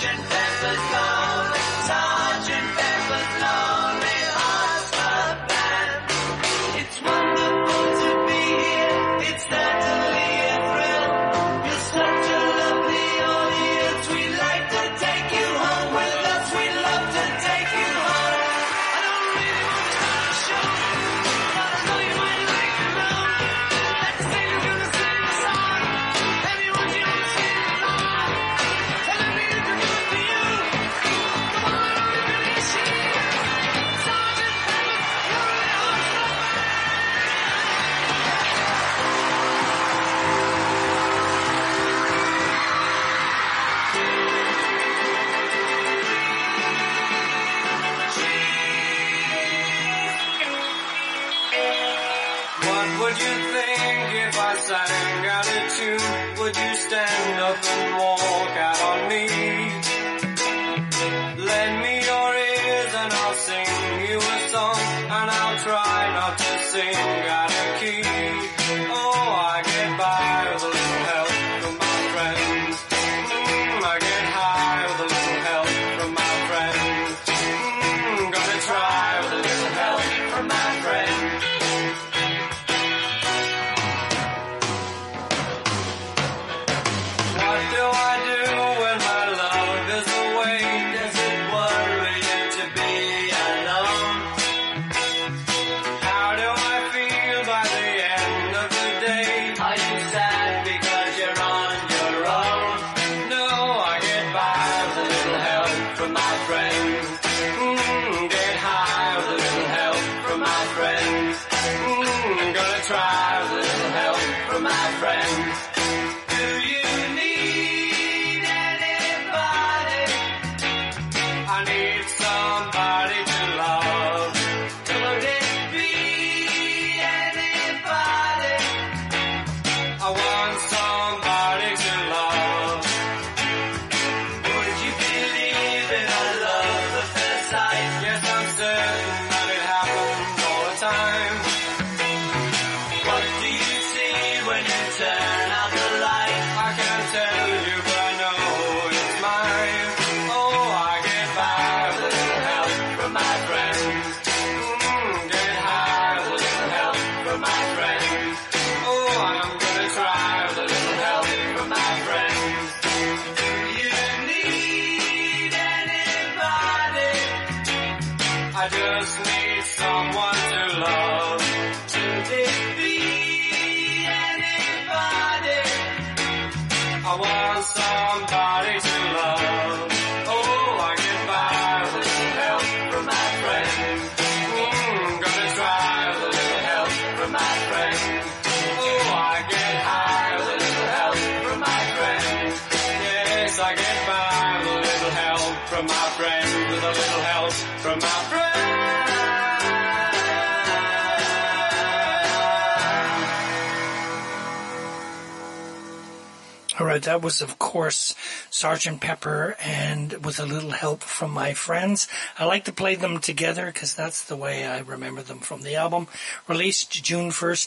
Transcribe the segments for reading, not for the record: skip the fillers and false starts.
All right, that was, of course, Sgt. Pepper and With a Little Help from My Friends. I like to play them together because that's the way I remember them from the album. Released June 1st,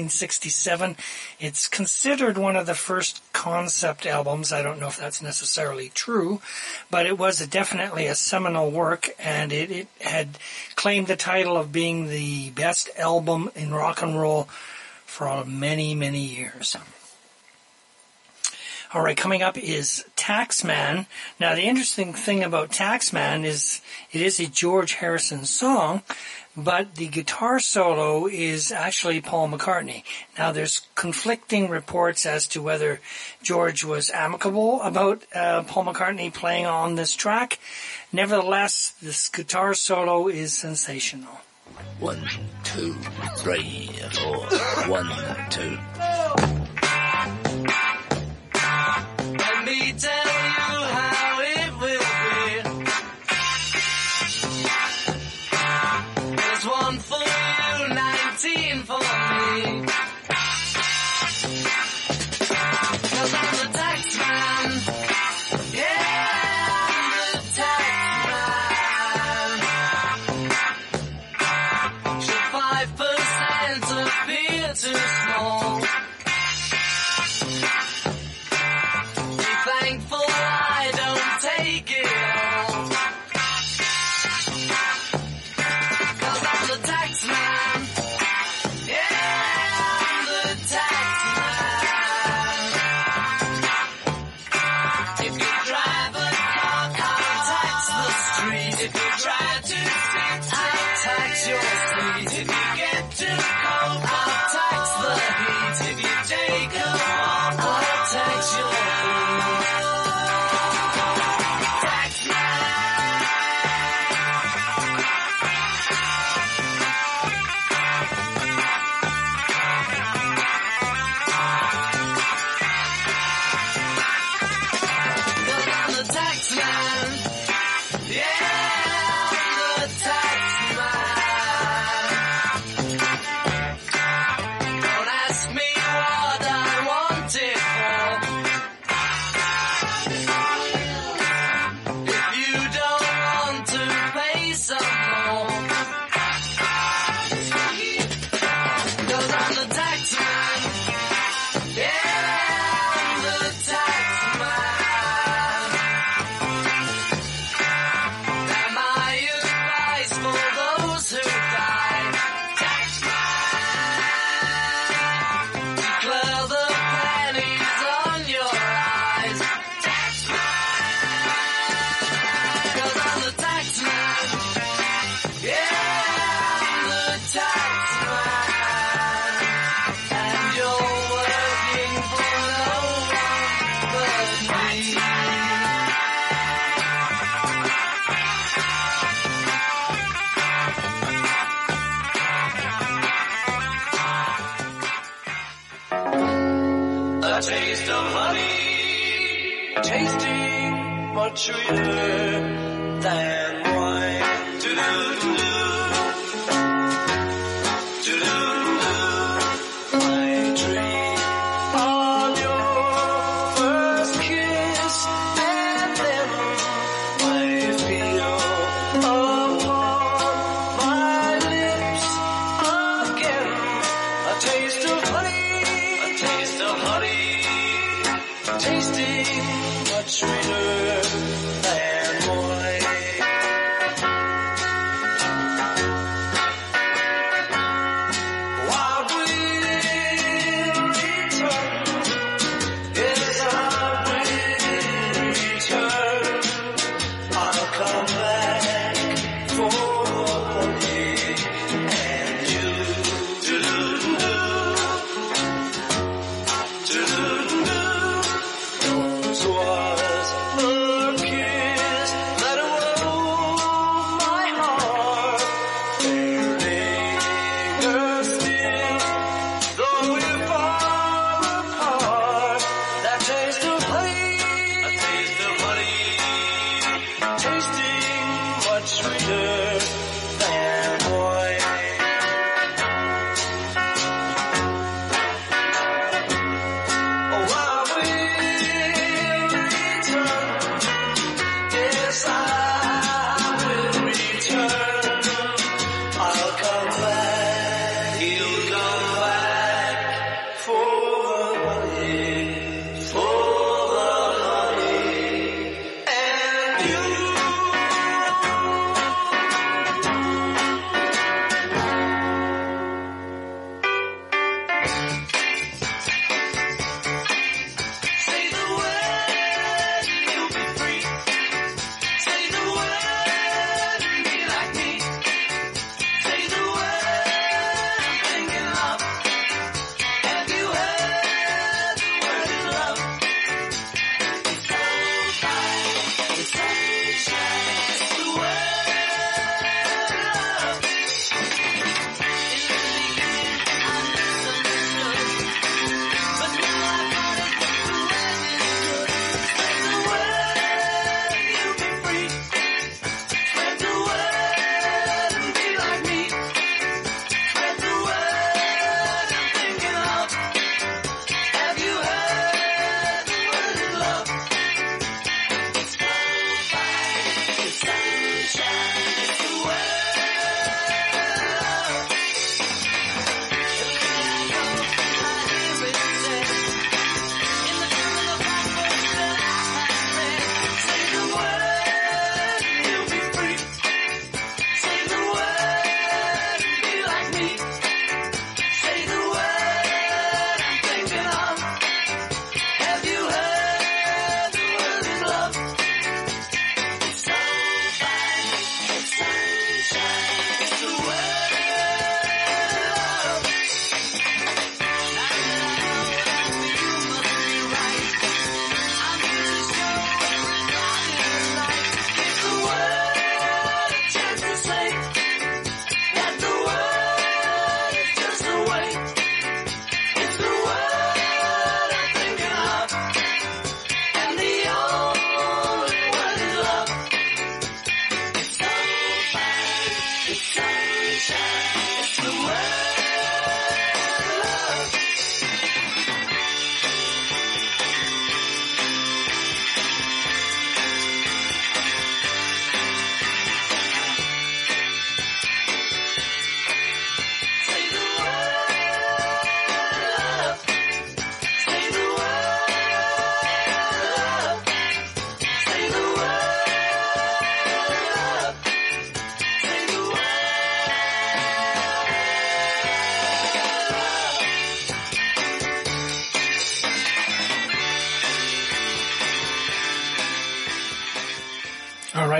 1967. It's considered one of the first concept albums. I don't know if that's necessarily true, but it was definitely a seminal work, and it had claimed the title of being the best album in rock and roll for many, many years. All right, coming up is Taxman. Now, the interesting thing about Taxman is it is a George Harrison song, but the guitar solo is actually Paul McCartney. Now, there's conflicting reports as to whether George was amicable about Paul McCartney playing on this track. Nevertheless, this guitar solo is sensational. 1, 2, 3, 4. 1, 2. Let me tell you how it will be. There's 1 for you, 19 for me. 'Cause I'm the tax man. Yeah, I'm the tax man. Should 5% appear too small? try to sit, I'll tax your seat. If you get too cold, I'll tax the heat. If you take a walk, I'll tax your feet. Tax taste of honey, tasting much sweeter than wine. Do-do-do-do, do-do-do-do. I dream of your first kiss, and then I feel upon my lips again a taste of honey, a taste of honey. Tasting much sweeter than wine. While we'll return, yes, I will return. I'll come back for honey and you. Do-do-do-do, do-do-do-do. Was the kiss that awoke my heart. They linger still, though we're far apart. That taste of honey, a taste of honey, tasting much sweeter than wine.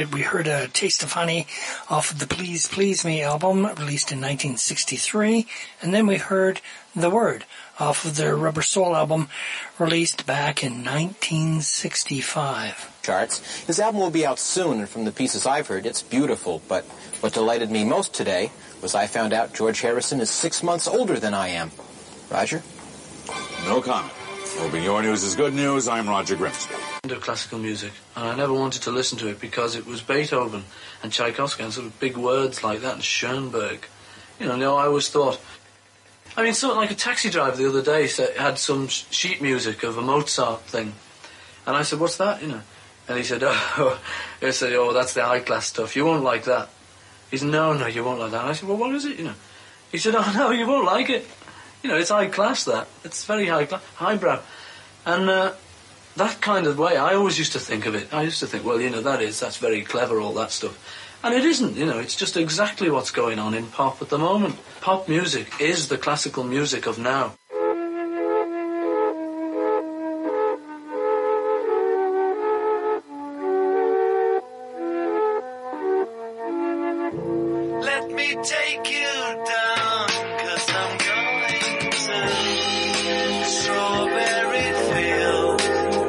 right, we heard A Taste of Honey off of the Please Please Me album, released in 1963. And then we heard The Word off of their Rubber Soul album, released back in 1965. Charts. His album will be out soon, and from the pieces I've heard, it's beautiful. But what delighted me most today was I found out George Harrison is 6 months older than I am. Roger? No comment. Hoping your news is good news, I'm Roger Grimsby. Of classical music, and I never wanted to listen to it because it was Beethoven and Tchaikovsky and sort of big words like that, and Schoenberg. No, I always thought, something like a taxi driver the other day had some sheet music of a Mozart thing, and I said, what's that, And he said, oh, that's the high-class stuff, you won't like that. He said, no, you won't like that. And I said, well, what is it, He said, oh, no, you won't like it. It's high-class, that. It's very high-class, highbrow. And that kind of way, I always used to think of it. I used to think, well, that's very clever, all that stuff. And it isn't, it's just exactly what's going on in pop at the moment. Pop music is the classical music of now. Let me take you down, 'cause I'm going to Strawberry Fields.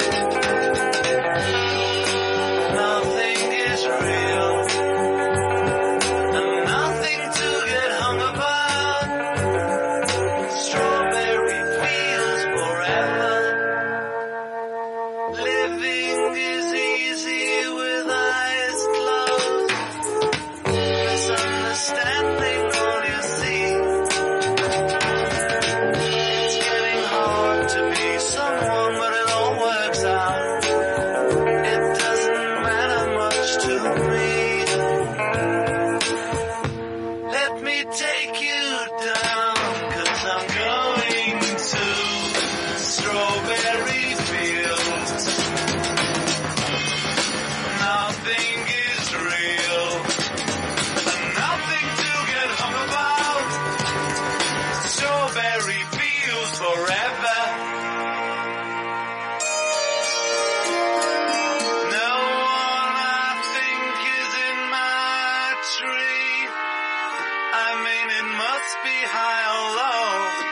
Nothing is real, and nothing to get hung about. Strawberry Fields forever. Living is easy with eyes closed. Misunderstanding all you see. It's getting hard to be someone, but it all works out. It doesn't matter much to me. Let me take you down, 'cause I'm going to Strawberry Fields. Nothing is real, and nothing to get hung about. Strawberry Fields forever. No one I think is in my tree. It must be high or low.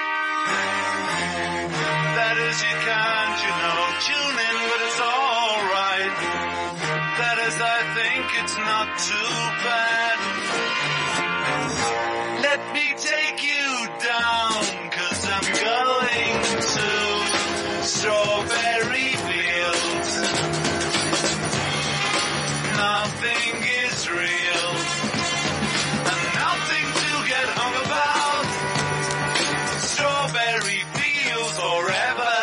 That is, you can't, tune in, but it's alright. That is, I think it's not too bad. Let me take you down, 'cause I'm going to Strawberry Fields. Nothing is real, and nothing to get hung about. Strawberry Fields forever.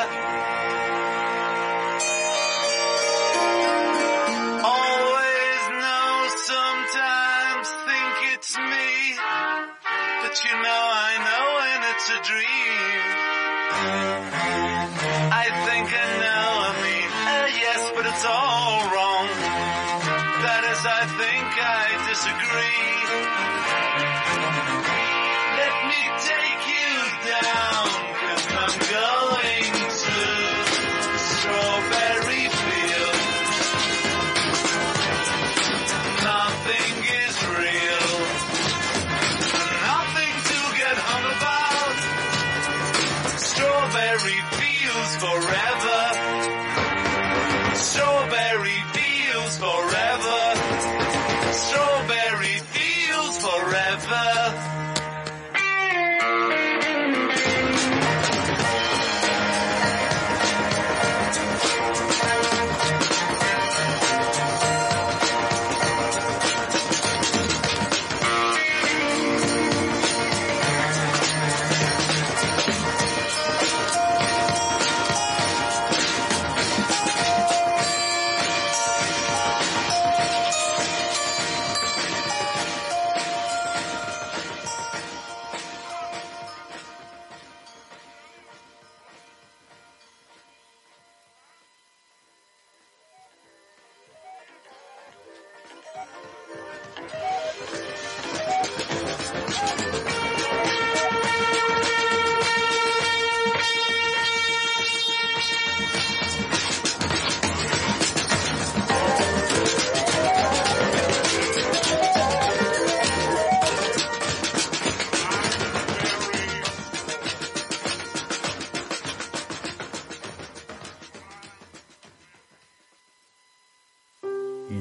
Always know, sometimes think it's me, but I know when it's a dream. I think I know, yes, but it's all wrong. That is, I think I disagree. Let me take you down, 'cause I'm going to Strawberry Fields. Nothing is real, nothing to get hung about. Strawberry Fields forever. Strawberry Fields forever. Strawberry Fields forever.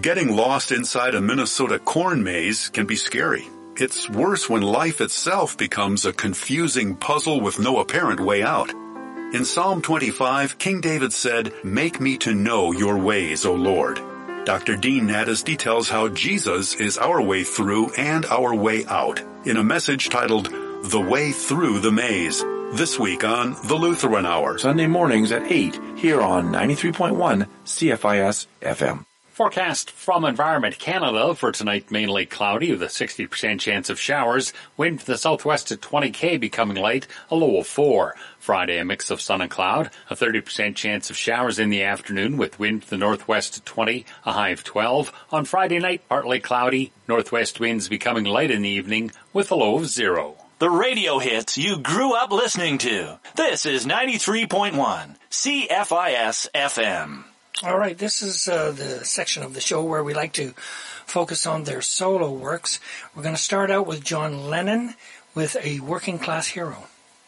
Getting lost inside a Minnesota corn maze can be scary. It's worse when life itself becomes a confusing puzzle with no apparent way out. In Psalm 25, King David said, "Make me to know your ways, O Lord." Dr. Dean Naddis details how Jesus is our way through and our way out in a message titled, The Way Through the Maze, this week on The Lutheran Hour. Sunday mornings at 8 here on 93.1 CFIS FM. Forecast from Environment Canada for tonight, mainly cloudy with a 60% chance of showers. Wind from the southwest at 20 km becoming light, a low of 4. Friday, a mix of sun and cloud, a 30% chance of showers in the afternoon with wind from the northwest at 20, a high of 12. On Friday night, partly cloudy, northwest winds becoming light in the evening with a low of 0. The radio hits you grew up listening to. This is 93.1 CFIS FM. All right, this is the section of the show where we like to focus on their solo works. We're going to start out with John Lennon with A Working Class Hero.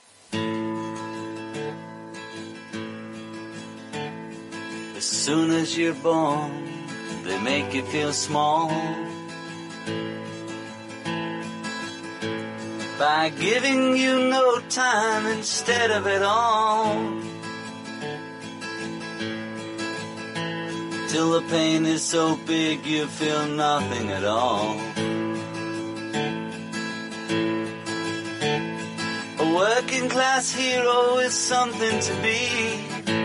As soon as you're born, they make you feel small by giving you no time instead of it all. Till the pain is so big you feel nothing at all. A working class hero is something to be.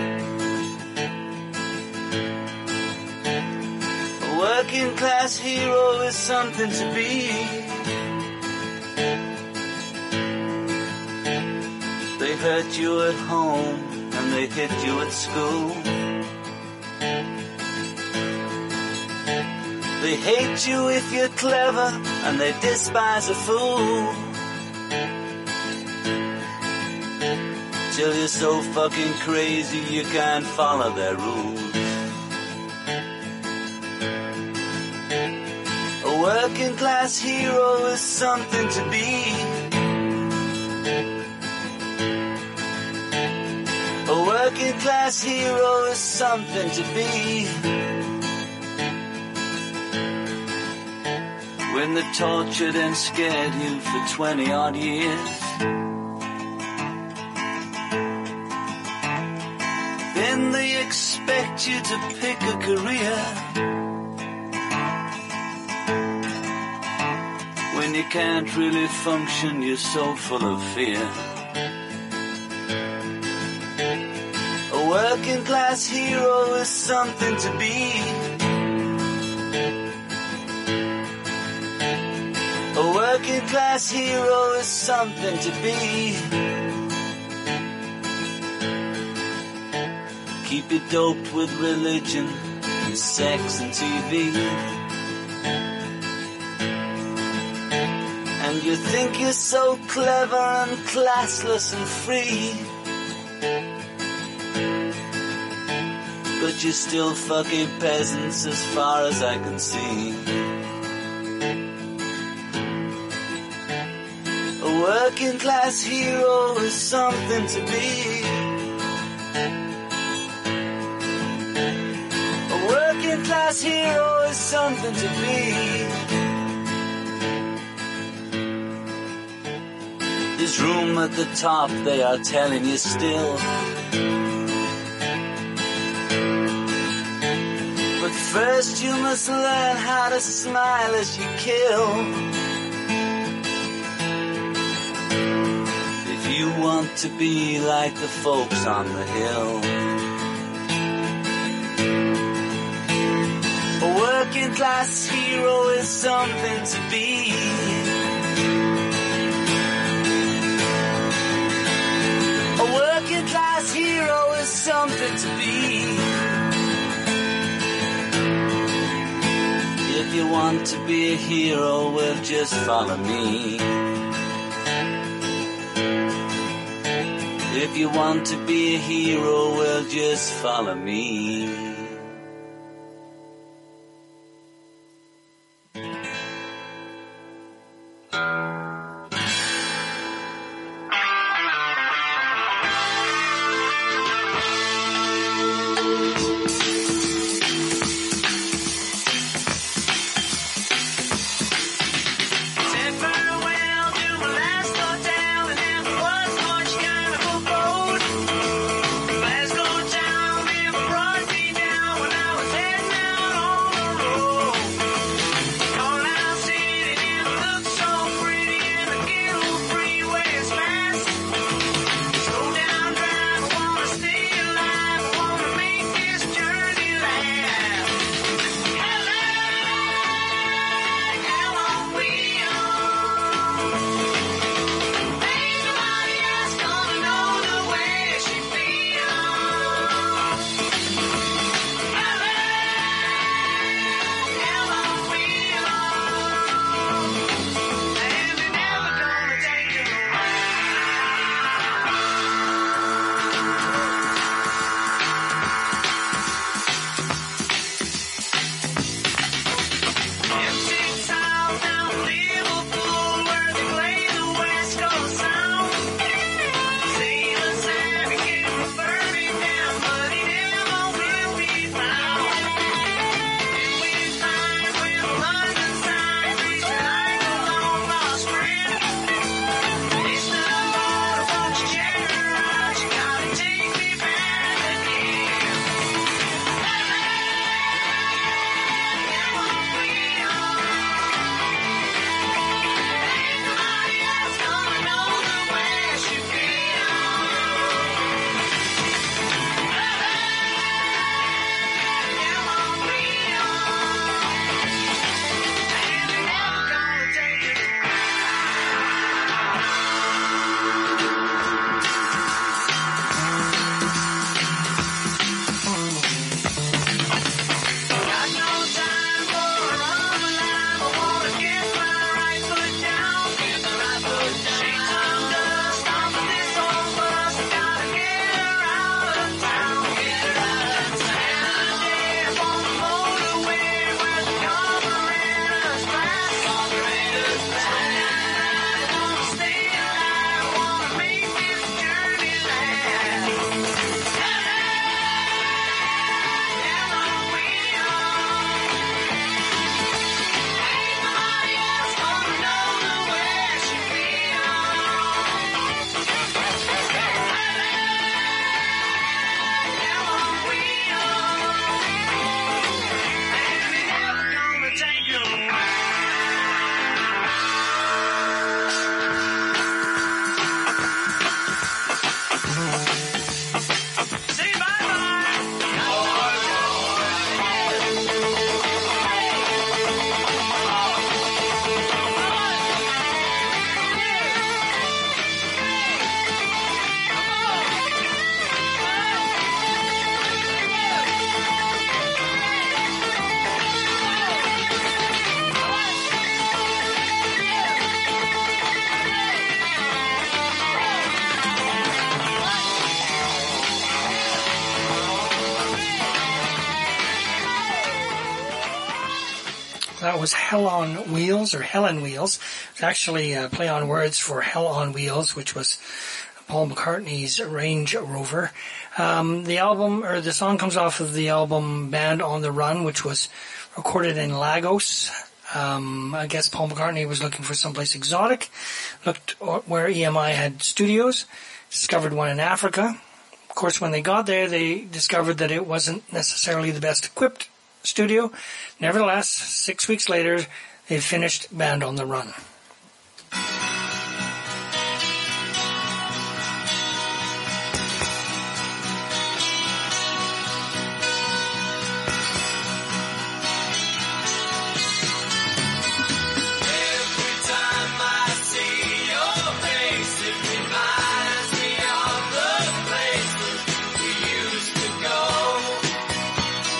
A working class hero is something to be. They hurt you at home and they hit you at school. They hate you if you're clever, and they despise a fool. Till you're so fucking crazy you can't follow their rules. A working class hero is something to be. A working class hero is something to be. When they tortured and scared you for 20 odd years, then they expect you to pick a career. When you can't really function, you're so full of fear. A working class hero is something to be. A working class hero is something to be. Keep you doped with religion and sex and TV. And you think you're so clever and classless and free. But you're still fucking peasants as far as I can see. A working class hero is something to be. A working class hero is something to be. There's room at the top, they are telling you still. But first you must learn how to smile as you kill. You want to be like the folks on the hill. A working class hero is something to be. A working class hero is something to be. If you want to be a hero, well, just follow me. If you want to be a hero, well, just follow me. was Hell on Wheels, or Hell on Wheels. It's actually a play on words for Hell on Wheels, which was Paul McCartney's Range Rover. The song comes off of the album Band on the Run, which was recorded in Lagos. I guess Paul McCartney was looking for someplace exotic, looked where EMI had studios, discovered one in Africa. Of course, when they got there, they discovered that it wasn't necessarily the best equipped studio. Nevertheless, 6 weeks later, they finished Band on the Run.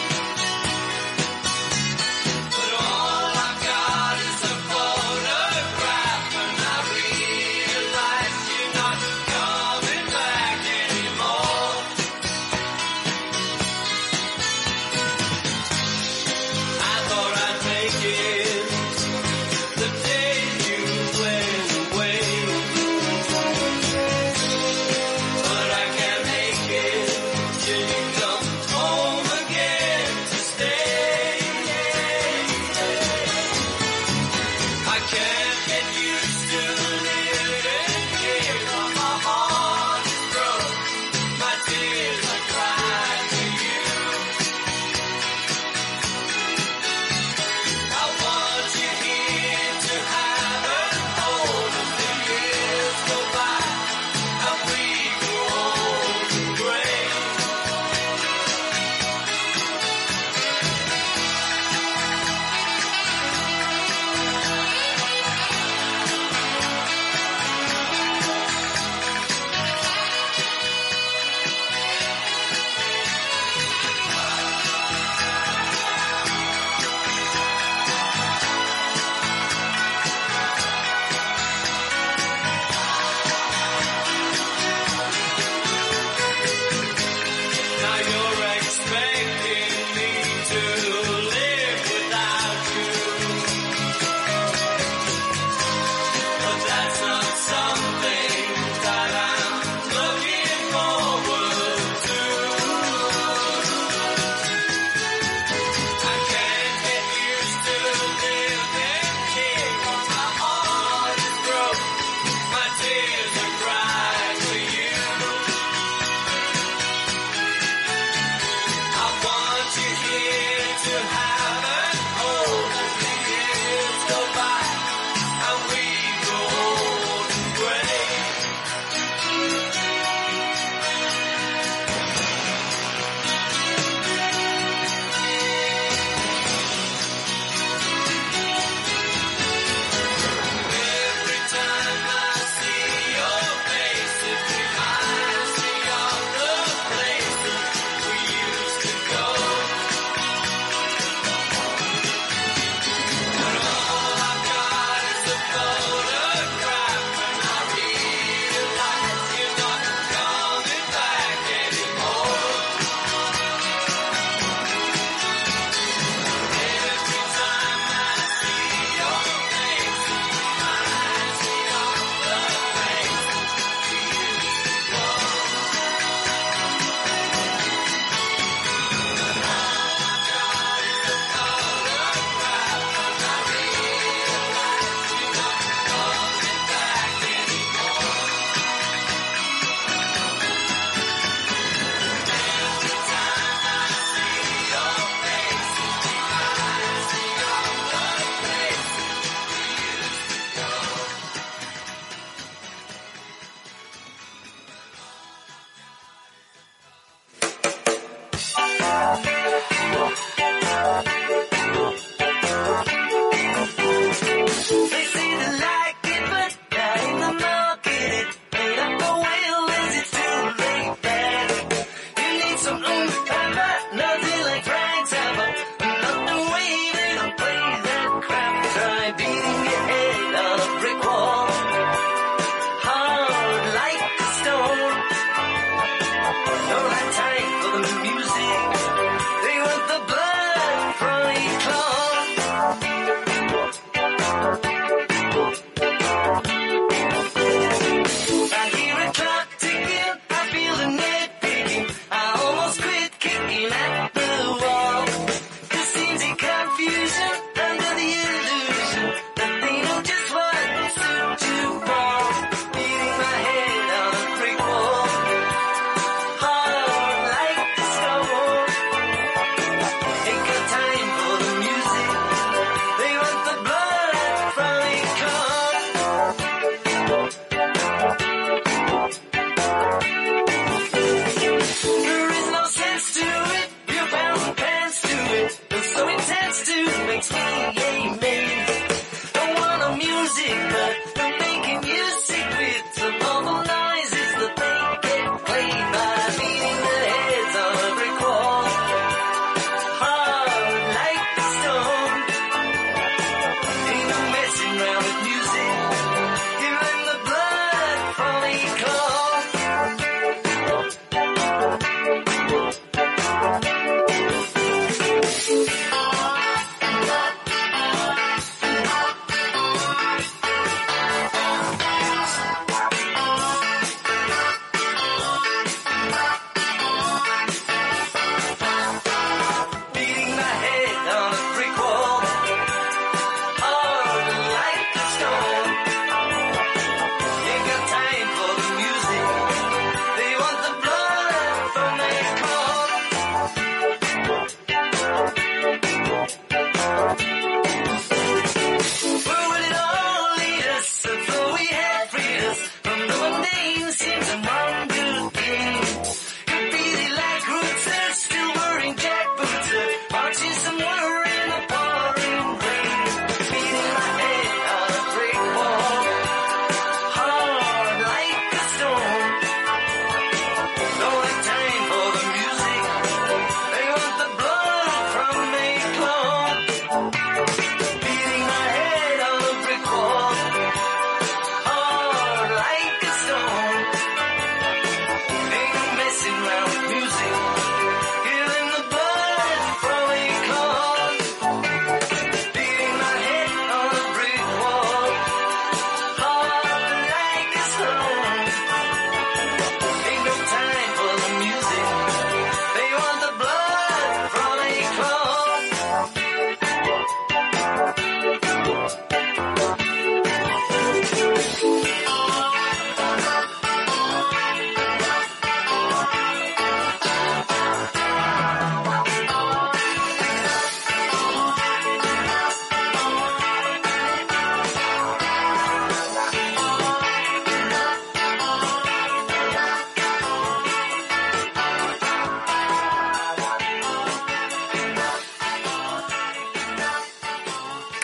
But all I've got is a photograph.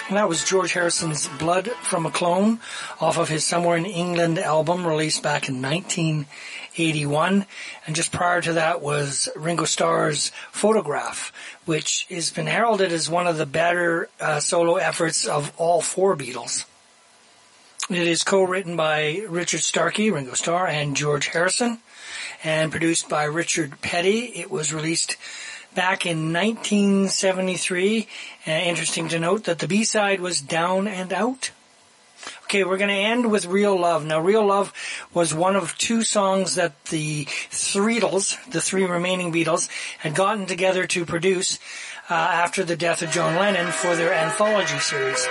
That was George Harrison's Blood from a Clone off of his Somewhere in England album released back in 1981. And just prior to that was Ringo Starr's Photograph, which has been heralded as one of the better solo efforts of all four Beatles. It is co-written by Richard Starkey, Ringo Starr, and George Harrison, and produced by Richard Petty. It was released back in 1973. Interesting to note that the B-side was Down and Out. Okay, we're going to end with Real Love. Now, Real Love was one of two songs that the Threedles, the three remaining Beatles, had gotten together to produce after the death of John Lennon for their anthology series.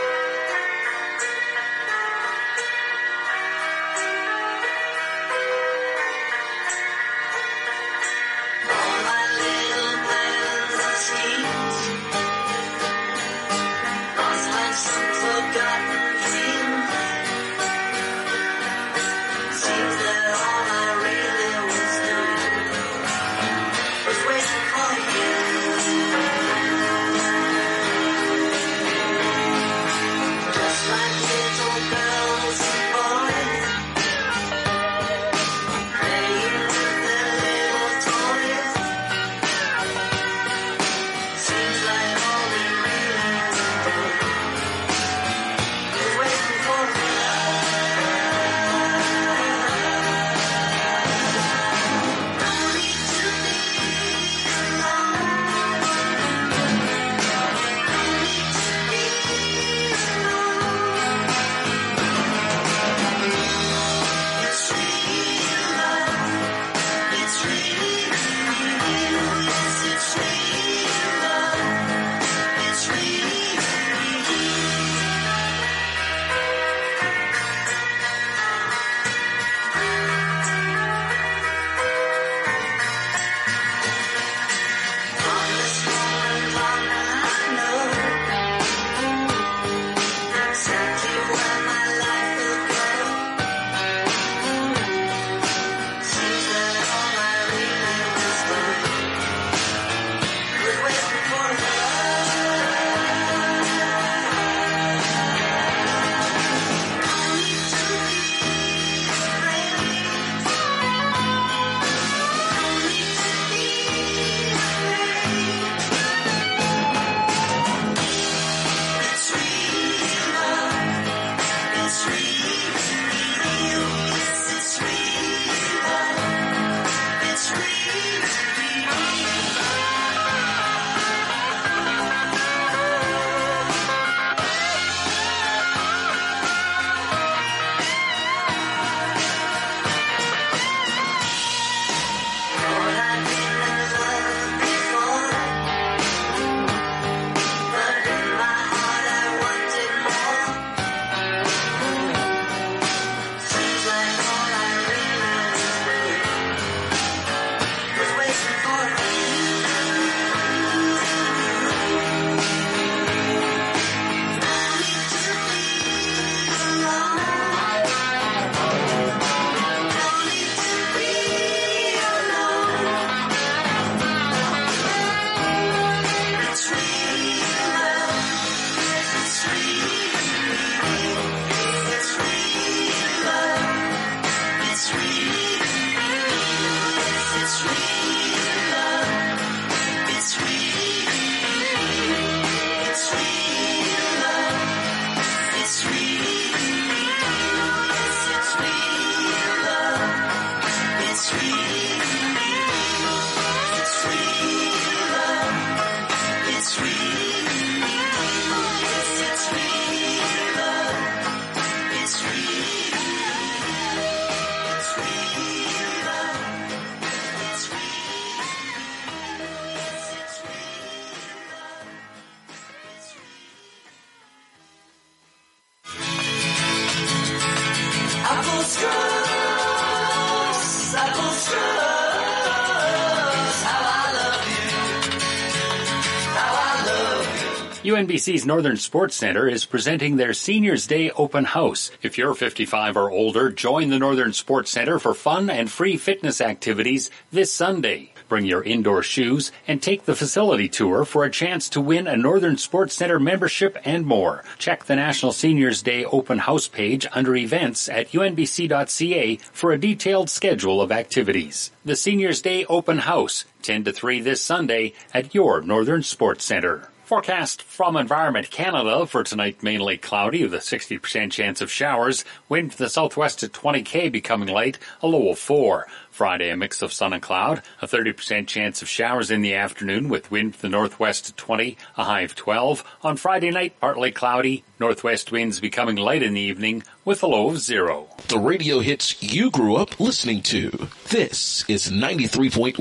UNBC's Northern Sports Center is presenting their Seniors Day Open House. If you're 55 or older, join the Northern Sports Center for fun and free fitness activities this Sunday. Bring your indoor shoes and take the facility tour for a chance to win a Northern Sports Center membership and more. Check the National Seniors Day Open House page under events at unbc.ca for a detailed schedule of activities. The Seniors Day Open House, 10 to 3 this Sunday at your Northern Sports Center. Forecast from Environment Canada for tonight, mainly cloudy with a 60% chance of showers. Wind from the southwest at 20 km becoming light, a low of 4. Friday, a mix of sun and cloud, a 30% chance of showers in the afternoon with wind from the northwest at 20, a high of 12. On Friday night, partly cloudy, northwest winds becoming light in the evening with a low of 0. The radio hits you grew up listening to. This is 93.1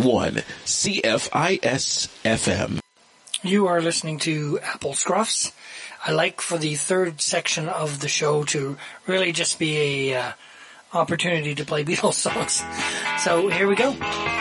CFIS FM. You are listening to Apple Scruffs. I like for the third section of the show to really just be a opportunity to play Beatles songs. So here we go.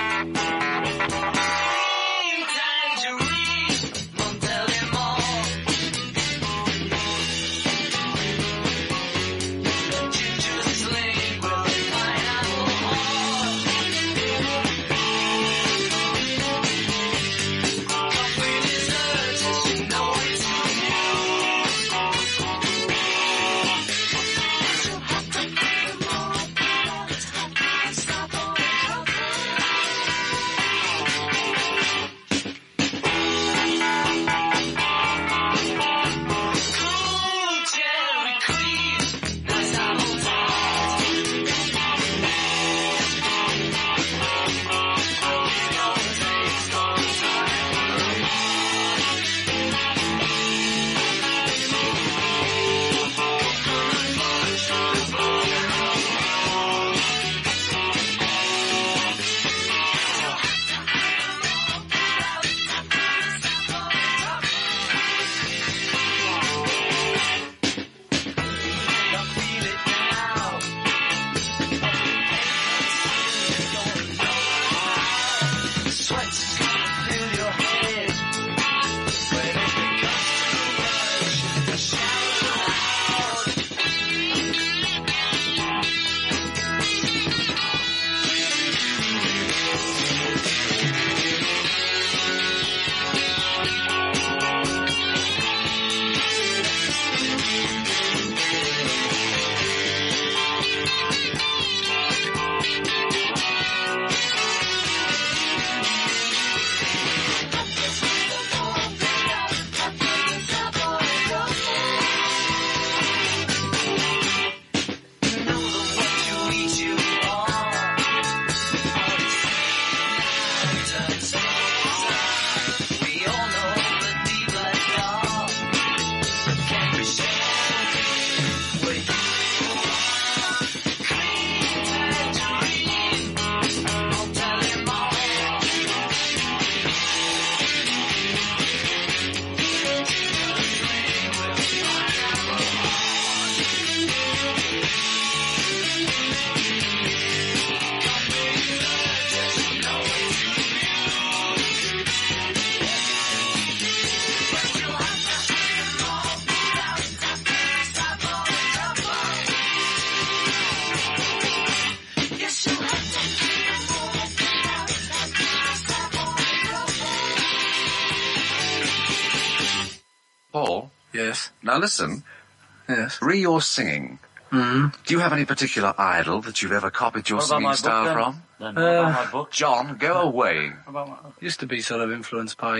Paul? Yes. Now listen. Yes. Re your singing. Mm-hmm. Do you have any particular idol that you've ever copied your singing style from? my book? John, go away. Used to be sort of influenced by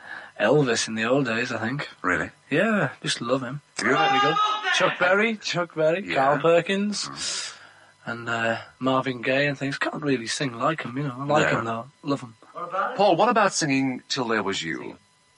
Elvis in the old days, I think. Really? Yeah, just love him. Really good. Chuck Berry, Yeah. Carl Perkins, and Marvin Gaye and things. Can't really sing like him, you know. I like him though. Love him. Paul, what about singing Till There Was You?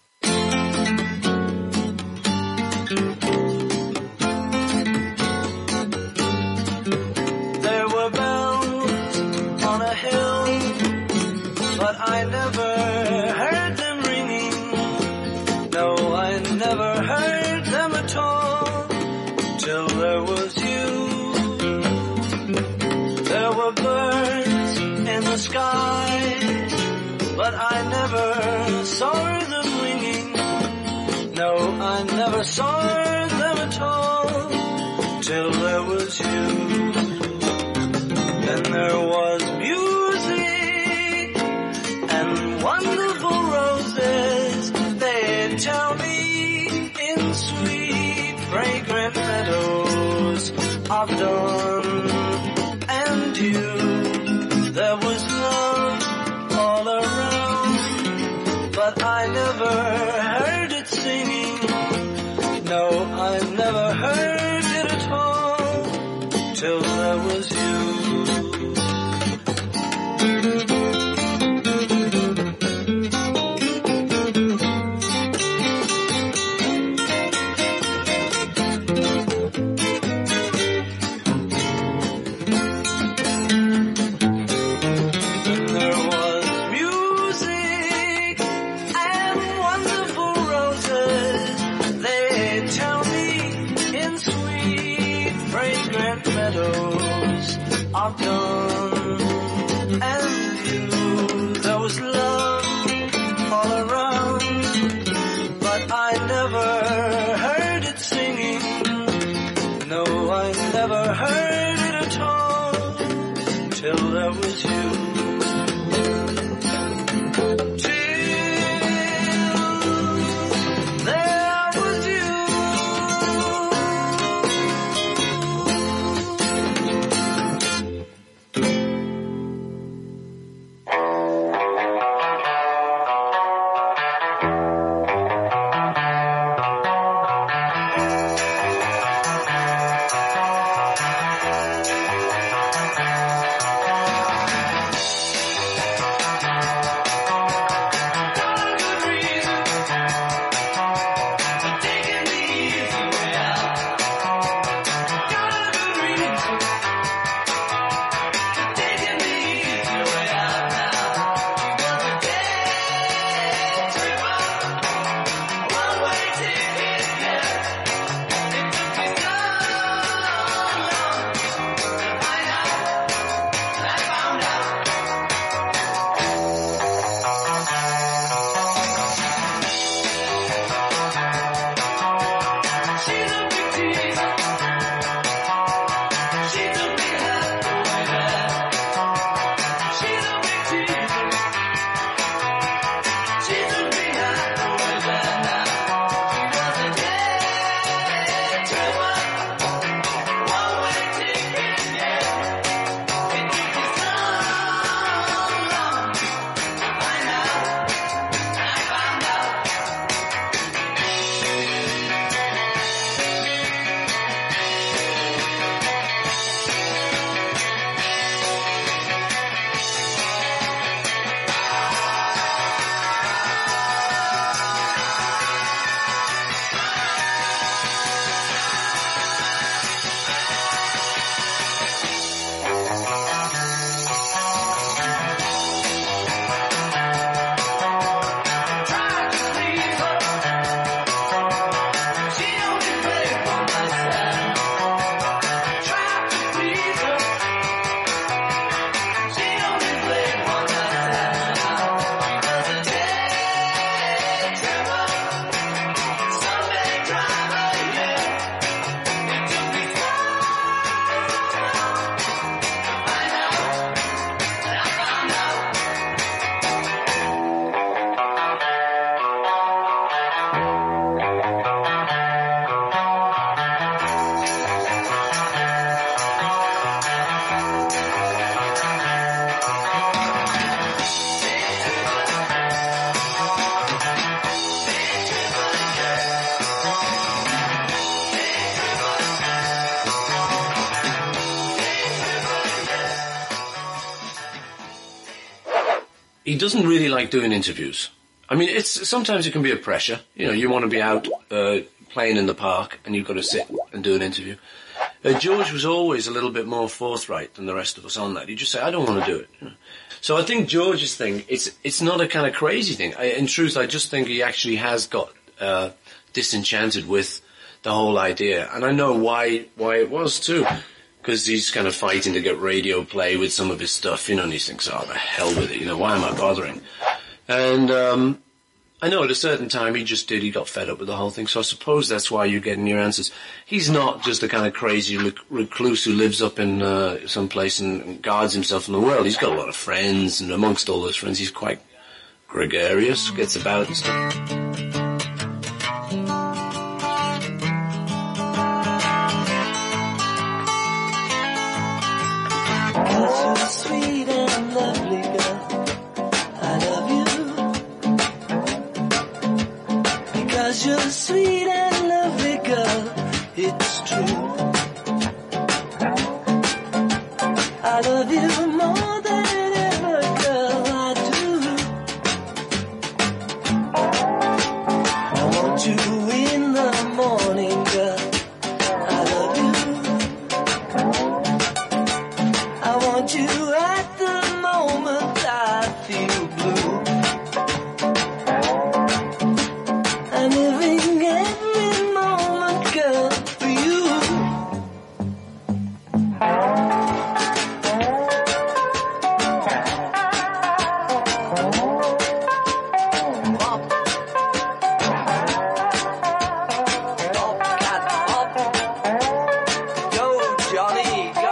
There were bells on a hill, but I never heard them ringing. No, I never heard them at all, till there was you. There were birds in the sky, but I never saw them till there was you. Then there was music and wonderful roses. They'd tell me in sweet, fragrant meadows of dawn and dew. There was love all around, but I never heard it singing. No, I never heard it at all till there was you. Of dawn and you, there was love all around, but I never heard it singing. No, I never heard it at all till there was you. He doesn't really like doing interviews. I mean, sometimes it can be a pressure. You know, you want to be out playing in the park and you've got to sit and do an interview. George was always a little bit more forthright than the rest of us on that. He'd just say, I don't want to do it. You know? So I think George's thing, it's not a kind of crazy thing. In truth, I just think he actually has got disenchanted with the whole idea. And I know why it was too. Because he's kind of fighting to get radio play with some of his stuff, you know, and he thinks, oh, the hell with it, you know, why am I bothering? And I know at a certain time he got fed up with the whole thing, so I suppose that's why you're getting your answers. He's not just a kind of crazy recluse who lives up in some place and guards himself from the world. He's got a lot of friends, and amongst all those friends he's quite gregarious, gets about and stuff. You're so sweet and lovely, girl. I love you. Because you're sweet and lovely, girl. It's true. I love you more than ever, girl. I do. I want you in the morning, girl. I love you. I want you at the moment I feel blue. I'm living every moment, girl, for you. Go, Johnny, go.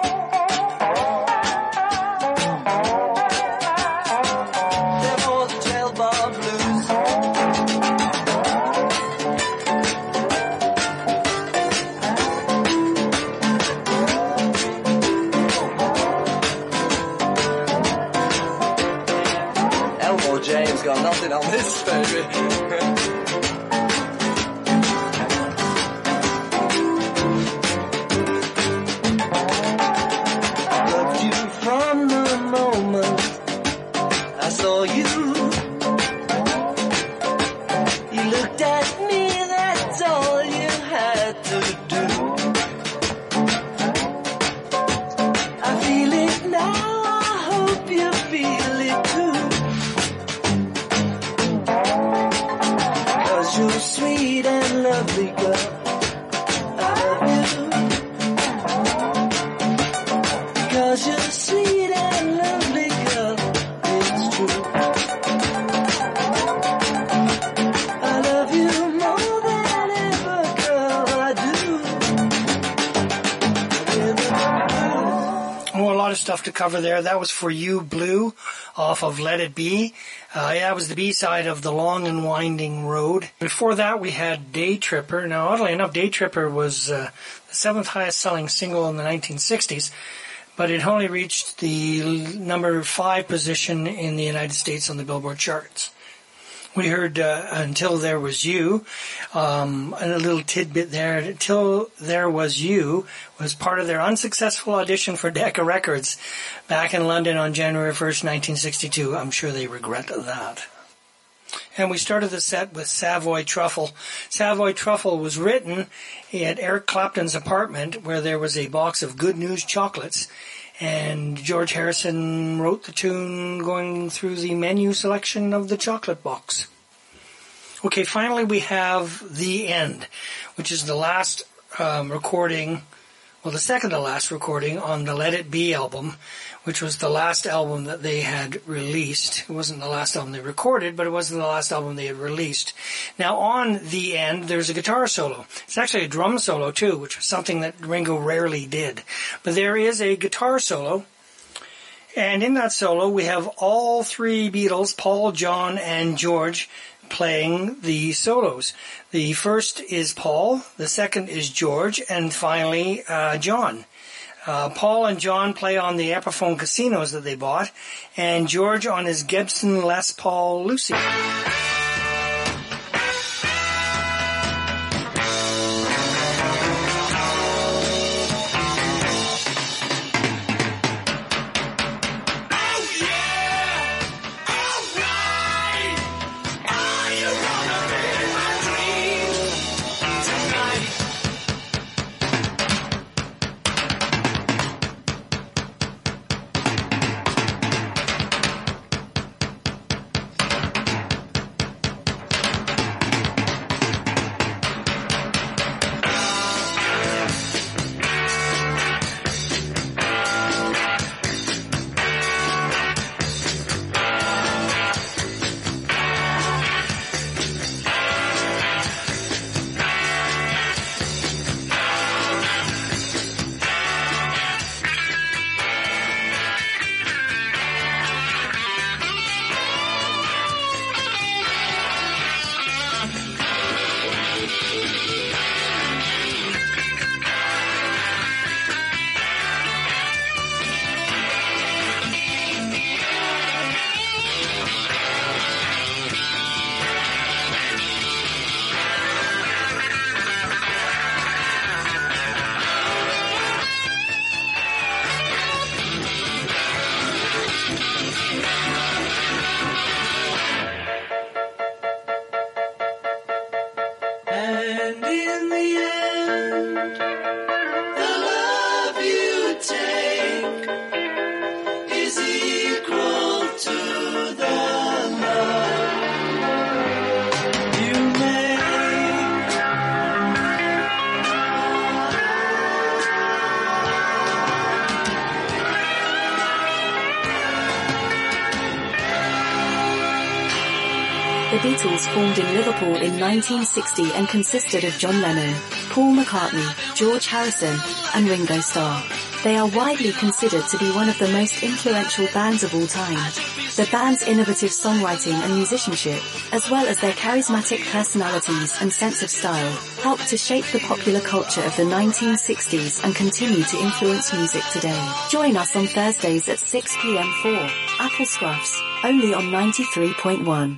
Elmo James got nothing on this, baby. Loved you from the moment I saw you. You looked at me, that's all you had to do. I feel it now, I hope you feel it too. 'Cause you're sweet and lovely, girl. I love you. 'Cause you're sweet and lovely, girl. It's true. I love you more than ever, girl. I do. Oh, a lot of stuff to cover there. That was For You, Blue, off of Let It Be. That was the B-side of The Long and Winding Road. Before that, we had Day Tripper. Now, oddly enough, Day Tripper was the 7th highest-selling single in the 1960s, but it only reached the number 5 position in the United States on the Billboard charts. We heard Until There Was You, and a little tidbit there. Until There Was You was part of their unsuccessful audition for Decca Records back in London on January 1st, 1962. I'm sure they regret that. And we started the set with Savoy Truffle. Savoy Truffle was written at Eric Clapton's apartment where there was a box of Good News chocolates. And George Harrison wrote the tune going through the menu selection of the chocolate box. Okay, finally we have The End, which is the last recording, well, the second to last recording on the Let It Be album, which was the last album that they had released. It wasn't the last album they recorded, but it wasn't the last album they had released. Now, on The End, there's a guitar solo. It's actually a drum solo, too, which was something that Ringo rarely did. But there is a guitar solo, and in that solo, we have all three Beatles, Paul, John, and George, playing the solos. The first is Paul, the second is George, and finally, John. Paul and John play on the Epiphone Casinos that they bought, and George on his Gibson Les Paul Lucy. The Beatles formed in Liverpool in 1960 and consisted of John Lennon, Paul McCartney, George Harrison, and Ringo Starr. They are widely considered to be one of the most influential bands of all time. The band's innovative songwriting and musicianship, as well as their charismatic personalities and sense of style, helped to shape the popular culture of the 1960s and continue to influence music today. Join us on Thursdays at 6 p.m. for Apple Scruffs, only on 93.1